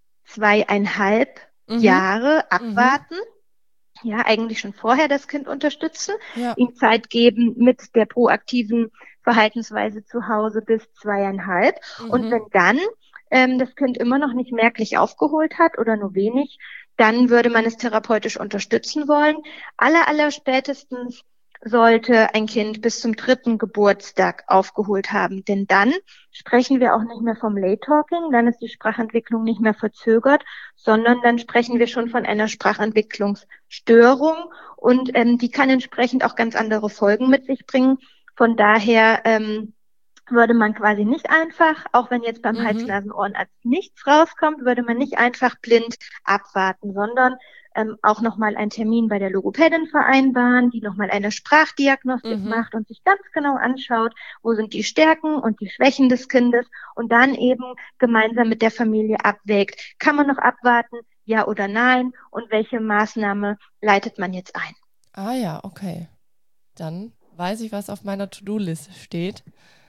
zweieinhalb Mhm. Jahre Mhm. abwarten. Ja, eigentlich schon vorher das Kind unterstützen, Ja. ihm Zeit geben mit der proaktiven Verhaltensweise zu Hause bis zweieinhalb. Und Mhm. wenn dann ähm, das Kind immer noch nicht merklich aufgeholt hat oder nur wenig, dann würde man es therapeutisch unterstützen wollen. Aller, aller spätestens sollte ein Kind bis zum dritten Geburtstag aufgeholt haben. Denn dann sprechen wir auch nicht mehr vom Late Talking, dann ist die Sprachentwicklung nicht mehr verzögert, sondern dann sprechen wir schon von einer Sprachentwicklungsstörung und ähm, die kann entsprechend auch ganz andere Folgen mit sich bringen. Von daher ähm, würde man quasi nicht einfach, auch wenn jetzt beim Mhm. Hals-Nasen-Ohrenarzt nichts rauskommt, würde man nicht einfach blind abwarten, sondern ähm, auch nochmal einen Termin bei der Logopädin vereinbaren, die nochmal eine Sprachdiagnostik Mhm. macht und sich ganz genau anschaut, wo sind die Stärken und die Schwächen des Kindes und dann eben gemeinsam mit der Familie abwägt, kann man noch abwarten, ja oder nein und welche Maßnahme leitet man jetzt ein. Ah ja, okay. Dann weiß ich, was auf meiner To-Do-Liste steht.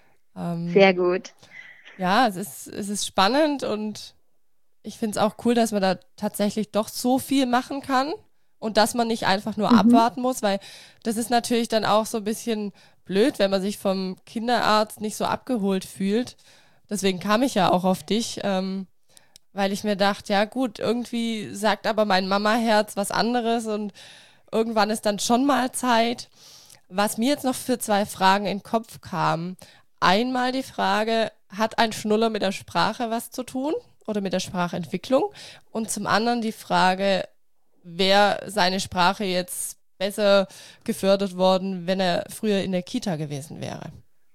Ähm, Sehr gut. ja, es ist, es ist spannend und ich finde es auch cool, dass man da tatsächlich doch so viel machen kann und dass man nicht einfach nur Mhm. abwarten muss, weil das ist natürlich dann auch so ein bisschen blöd, wenn man sich vom Kinderarzt nicht so abgeholt fühlt. Deswegen kam ich ja auch auf dich, ähm, weil ich mir dachte, ja gut, irgendwie sagt aber mein Mama-Herz was anderes und irgendwann ist dann schon mal Zeit. Was mir jetzt noch für zwei Fragen in den Kopf kam. Einmal die Frage, hat ein Schnuller mit der Sprache was zu tun oder mit der Sprachentwicklung? Und zum anderen die Frage, wäre seine Sprache jetzt besser gefördert worden, wenn er früher in der Kita gewesen wäre?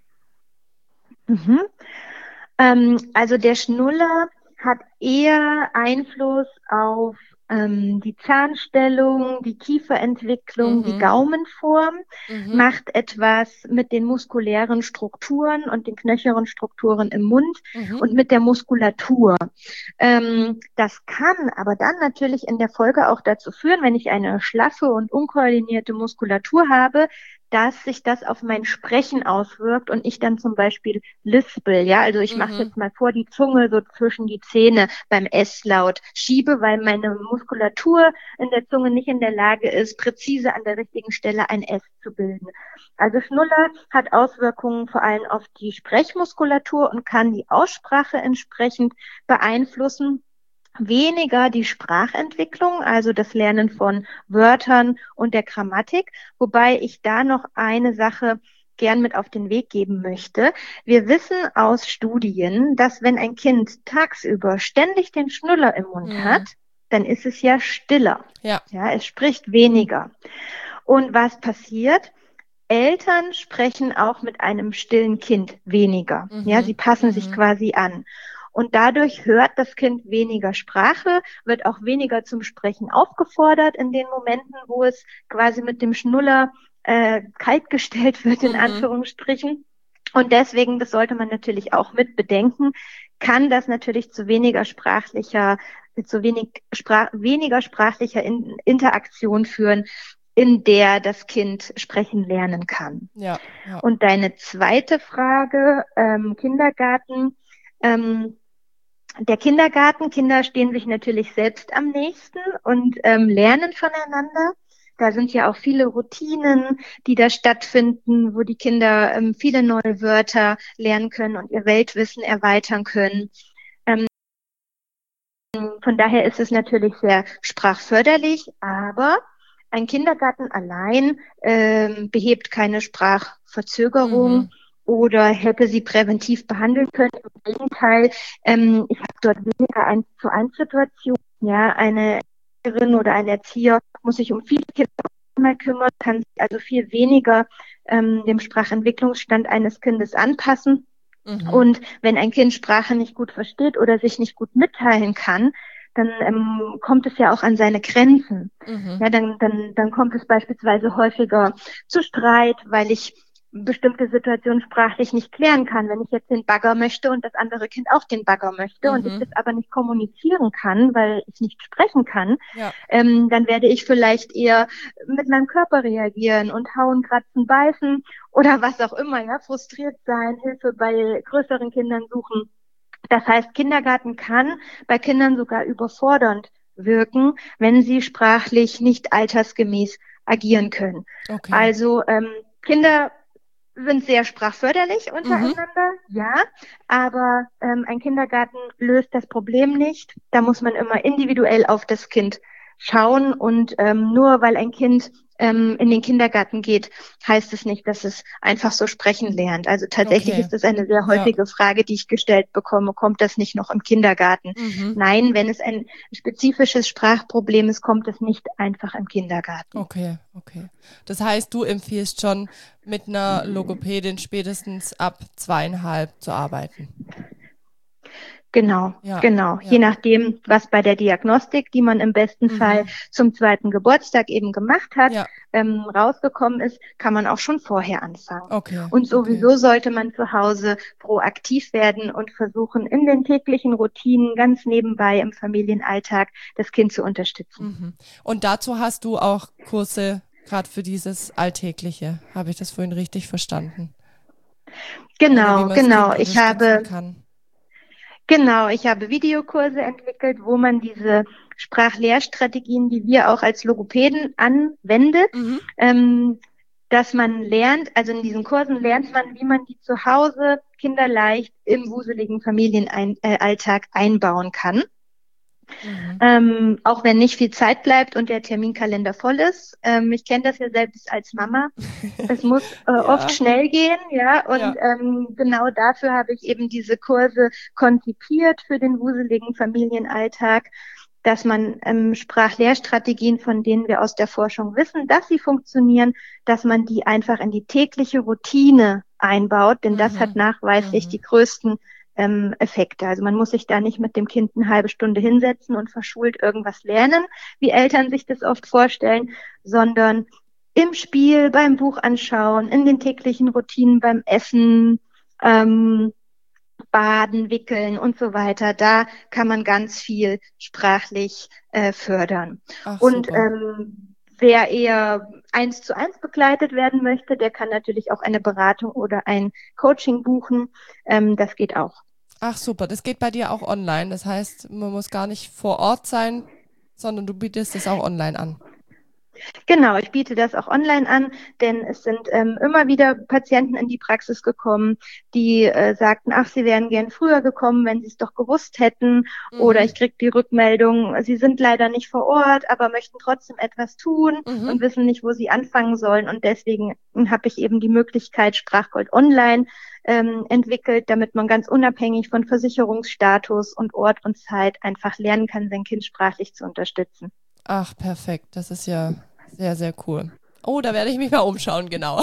Mhm. Ähm, also der Schnuller hat eher Einfluss auf ähm, die Zahnstellung, die Kieferentwicklung, die Mhm, Gaumenform, mhm, macht etwas mit den muskulären Strukturen und den knöchernen Strukturen im Mund mhm, und mit der Muskulatur. Ähm, das kann aber dann natürlich in der Folge auch dazu führen, wenn ich eine schlaffe und unkoordinierte Muskulatur habe, dass sich das auf mein Sprechen auswirkt und ich dann zum Beispiel lispel, ja, also ich mache mhm, jetzt mal vor, die Zunge so zwischen die Zähne beim S-Laut schiebe, weil meine Muskulatur in der Zunge nicht in der Lage ist, präzise an der richtigen Stelle ein S zu bilden. Also Schnuller hat Auswirkungen vor allem auf die Sprechmuskulatur und kann die Aussprache entsprechend beeinflussen. Weniger die Sprachentwicklung, also das Lernen von Wörtern und der Grammatik, wobei ich da noch eine Sache gern mit auf den Weg geben möchte. Wir wissen aus Studien, dass wenn ein Kind tagsüber ständig den Schnuller im Mund hat, mhm. dann ist es ja stiller. Ja. Ja, es spricht weniger. Und was passiert? Eltern sprechen auch mit einem stillen Kind weniger. Ja, Mhm, sie passen sich mhm, quasi an. Und dadurch hört das Kind weniger Sprache, wird auch weniger zum Sprechen aufgefordert in den Momenten, wo es quasi mit dem Schnuller äh, kaltgestellt wird, in mhm. Anführungsstrichen. Und deswegen, das sollte man natürlich auch mit bedenken, kann das natürlich zu weniger sprachlicher, zu wenig Sprach, weniger sprachlicher in, Interaktion führen, in der das Kind sprechen lernen kann. Ja, ja. Und deine zweite Frage, ähm, Kindergarten. Ähm, der Kindergarten, Kinder stehen sich natürlich selbst am nächsten und ähm, lernen voneinander. Da sind ja auch viele Routinen, die da stattfinden, wo die Kinder ähm, viele neue Wörter lernen können und ihr Weltwissen erweitern können. Ähm, von daher ist es natürlich sehr sprachförderlich, aber ein Kindergarten allein ähm, behebt keine Sprachverzögerung Mhm. oder hätte sie präventiv behandeln können. Im Gegenteil, ähm, ich habe dort weniger eins zu eins Situationen. Ja, eine Erzieherin oder ein Erzieher muss sich um viele Kinder mal kümmern, kann sich also viel weniger ähm, dem Sprachentwicklungsstand eines Kindes anpassen. Mhm. Und wenn ein Kind Sprache nicht gut versteht oder sich nicht gut mitteilen kann, dann ähm, kommt es ja auch an seine Grenzen. Mhm. Ja, dann, dann, dann kommt es beispielsweise häufiger zu Streit, weil ich bestimmte Situationen sprachlich nicht klären kann. Wenn ich jetzt den Bagger möchte und das andere Kind auch den Bagger möchte und ich Mhm. das aber nicht kommunizieren kann, weil ich nicht sprechen kann, Ja. ähm, dann werde ich vielleicht eher mit meinem Körper reagieren und hauen, kratzen, beißen oder was auch immer, ja, frustriert sein, Hilfe bei größeren Kindern suchen. Das heißt, Kindergarten kann bei Kindern sogar überfordernd wirken, wenn sie sprachlich nicht altersgemäß agieren können. Okay. Also ähm, Kinder sind sehr sprachförderlich Mhm. untereinander, ja, aber ähm, ein Kindergarten löst das Problem nicht. Da muss man immer individuell auf das Kind schauen und ähm, nur weil ein Kind ähm, in den Kindergarten geht, heißt es nicht, dass es einfach so sprechen lernt. Also tatsächlich Okay. ist das eine sehr Ja. häufige Frage, die ich gestellt bekomme. Kommt das nicht noch im Kindergarten? Mhm. Nein, wenn es ein spezifisches Sprachproblem ist, kommt es nicht einfach im Kindergarten. Okay, okay. Das heißt, du empfiehlst schon, mit einer Logopädin spätestens ab zweieinhalb zu arbeiten. Genau, Ja, genau. Je ja. nachdem, was bei der Diagnostik, die man im besten Fall Mhm. zum zweiten Geburtstag eben gemacht hat, Ja, ähm, rausgekommen ist, kann man auch schon vorher anfangen. okay, Und okay. sowieso sollte man zu Hause proaktiv werden und versuchen, in den täglichen Routinen ganz nebenbei im Familienalltag das Kind zu unterstützen. Mhm. Und dazu hast du auch Kurse gerade für dieses Alltägliche. Habe ich das vorhin richtig verstanden? Oder wie Genau, man das Kind genau. Ich unterstützen habe kann. Genau, ich habe Videokurse entwickelt, wo man diese Sprachlehrstrategien, die wir auch als Logopäden anwendet, Mhm. ähm, dass man lernt, also in diesen Kursen lernt man, wie man die zu Hause kinderleicht im wuseligen Familienalltag einbauen kann. Mhm. Ähm, auch wenn nicht viel Zeit bleibt und der Terminkalender voll ist. Ähm, ich kenne das ja selbst als Mama. Es muss äh, oft Ja, schnell gehen, ja, und ja. ähm, genau dafür habe ich eben diese Kurse konzipiert für den wuseligen Familienalltag, dass man ähm, Sprachlehrstrategien, von denen wir aus der Forschung wissen, dass sie funktionieren, dass man die einfach in die tägliche Routine einbaut, denn das hat Mhm. nachweislich Mhm. die größten ähm, Effekte. Also man muss sich da nicht mit dem Kind eine halbe Stunde hinsetzen und verschult irgendwas lernen, wie Eltern sich das oft vorstellen, sondern im Spiel, beim Buch anschauen, in den täglichen Routinen, beim Essen, ähm, Baden, Wickeln und so weiter. Da kann man ganz viel sprachlich äh, fördern. Ach, Und super. ähm, wer eher eins zu eins begleitet werden möchte, der kann natürlich auch eine Beratung oder ein Coaching buchen. Ähm, das geht auch. Ach, super. Das geht bei dir auch online. Das heißt, man muss gar nicht vor Ort sein, sondern du bietest es auch online an. Genau, ich biete das auch online an, denn es sind ähm, immer wieder Patienten in die Praxis gekommen, die äh, sagten, ach, sie wären gern früher gekommen, wenn sie es doch gewusst hätten. Oder Mhm. ich kriege die Rückmeldung, sie sind leider nicht vor Ort, aber möchten trotzdem etwas tun Mhm. und wissen nicht, wo sie anfangen sollen. Und deswegen habe ich eben die Möglichkeit, Sprachgold online ähm, entwickelt, damit man ganz unabhängig von Versicherungsstatus und Ort und Zeit einfach lernen kann, sein Kind sprachlich zu unterstützen. Ach, perfekt. Das ist ja sehr, sehr cool. Oh, da werde ich mich mal umschauen, genau.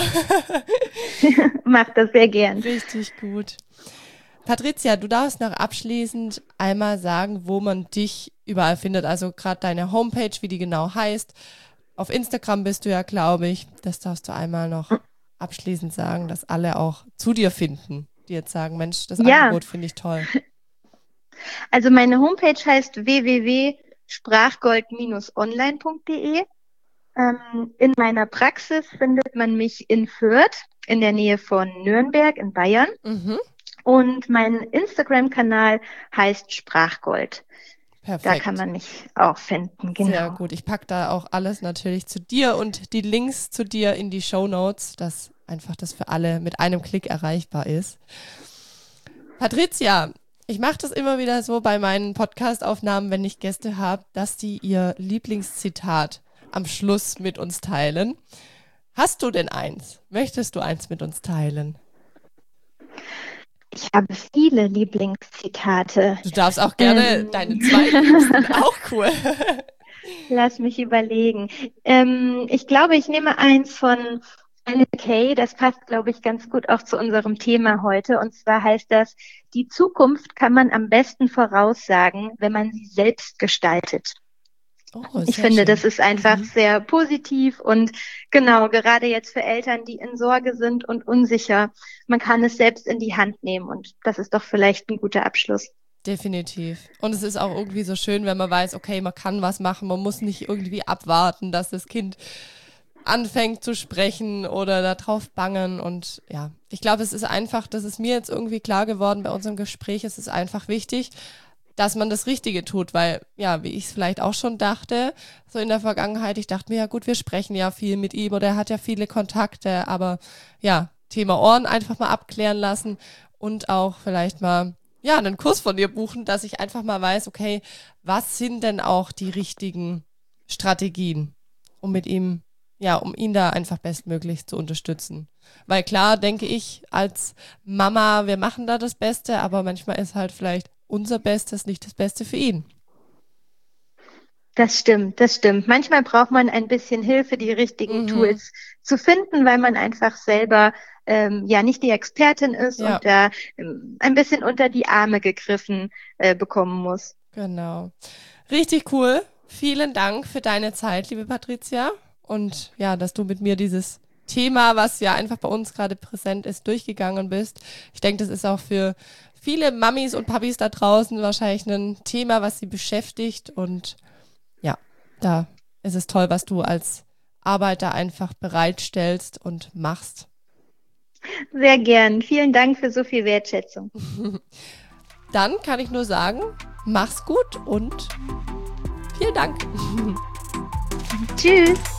Mach das sehr gern. Richtig gut. Patricia, du darfst noch abschließend einmal sagen, wo man dich überall findet. Also gerade deine Homepage, wie die genau heißt. Auf Instagram bist du ja, glaube ich. Das darfst du einmal noch abschließend sagen, dass alle auch zu dir finden, die jetzt sagen, Mensch, das Ja, Angebot finde ich toll. also meine Homepage heißt w w w punkt sprachgold online punkt de. Ähm, in meiner Praxis findet man mich in Fürth, in der Nähe von Nürnberg in Bayern. Mhm, Und mein Instagram-Kanal heißt Sprachgold. Perfekt. Da kann man mich auch finden, genau. Sehr gut. Ich packe da auch alles natürlich zu dir und die Links zu dir in die Shownotes, dass einfach das für alle mit einem Klick erreichbar ist. Patricia, ich mache das immer wieder so bei meinen Podcast-Aufnahmen, wenn ich Gäste habe, dass die ihr Lieblingszitat am Schluss mit uns teilen. Hast du denn eins? Möchtest du eins mit uns teilen? Ich habe viele Lieblingszitate. Du darfst auch gerne ähm. deine zwei liebsten, auch cool. Lass mich überlegen. Ähm, ich glaube, ich nehme eins von Anne Kay. Das passt, glaube ich, ganz gut auch zu unserem Thema heute. Und zwar heißt das, die Zukunft kann man am besten voraussagen, wenn man sie selbst gestaltet. Oh, ich sehr finde, schön. Das ist einfach Mhm. sehr positiv und genau, gerade jetzt für Eltern, die in Sorge sind und unsicher, man kann es selbst in die Hand nehmen und das ist doch vielleicht ein guter Abschluss. Definitiv. Und es ist auch irgendwie so schön, wenn man weiß, okay, man kann was machen, man muss nicht irgendwie abwarten, dass das Kind anfängt zu sprechen oder darauf bangen. Und ja, ich glaube, es ist einfach, das ist mir jetzt irgendwie klar geworden bei unserem Gespräch, es ist einfach wichtig, dass man das Richtige tut, weil, ja, wie ich es vielleicht auch schon dachte, so in der Vergangenheit, ich dachte mir, ja gut, wir sprechen ja viel mit ihm oder er hat ja viele Kontakte, aber ja, Thema Ohren einfach mal abklären lassen und auch vielleicht mal, ja, einen Kurs von dir buchen, dass ich einfach mal weiß, okay, was sind denn auch die richtigen Strategien, um mit ihm, ja, um ihn da einfach bestmöglich zu unterstützen. Weil klar, denke ich, als Mama, wir machen da das Beste, aber manchmal ist halt vielleicht unser Bestes nicht das Beste für ihn. Das stimmt, das stimmt. Manchmal braucht man ein bisschen Hilfe, die richtigen Mhm. Tools zu finden, weil man einfach selber ähm, ja nicht die Expertin ist Ja. und da ähm, ein bisschen unter die Arme gegriffen äh, bekommen muss. Genau. Richtig cool. Vielen Dank für deine Zeit, liebe Patricia. Und ja, dass du mit mir dieses Thema, was ja einfach bei uns gerade präsent ist, durchgegangen bist. Ich denke, das ist auch für viele Mamis und Papis da draußen wahrscheinlich ein Thema, was sie beschäftigt. Und ja, da ist es toll, was du als Arbeiter einfach bereitstellst und machst. Sehr gern. Vielen Dank für so viel Wertschätzung. Dann kann ich nur sagen, mach's gut und vielen Dank. Tschüss.